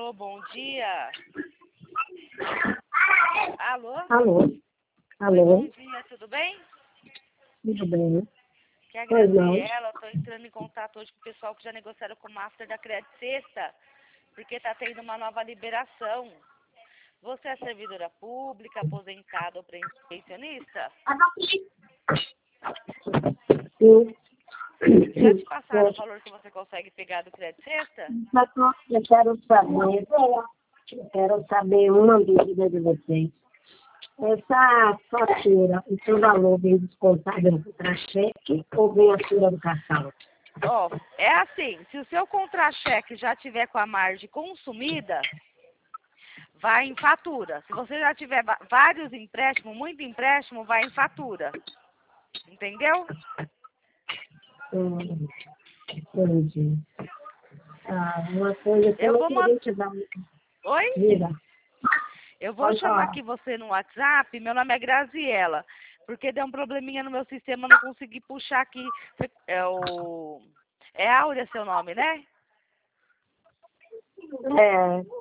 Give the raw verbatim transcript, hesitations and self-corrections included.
Alô, bom dia. Alô? Alô? Alô? Bom dia, tudo bem? Tudo bem? Que é a Pois não. Graziela, estou entrando em contato hoje com o pessoal que já negociaram com o Master da Crédito Sexta, porque está tendo uma nova liberação. Você é servidora pública, aposentada ou pensionista? Sim. Já te passaram o valor que você consegue pegar do Crédito Sexta? Eu quero saber, eu quero saber uma dúvida de vocês. Essa fatura, o seu valor vem descontado no contra-cheque ou vem a sua do cartão? Ó, é assim, se o seu contra-cheque já tiver com a margem consumida, vai em fatura. Se você já tiver va- vários empréstimos, muito empréstimo, vai em fatura. Entendeu? Hum, entendi. Ah, uma coisa que eu Eu não vou queria mandar... te dar. Oi? Diga, Eu vou pode chamar falar. aqui você no WhatsApp, meu nome é Graziela, porque deu um probleminha no meu sistema, não consegui puxar aqui. É o... É Áurea seu nome, né? É,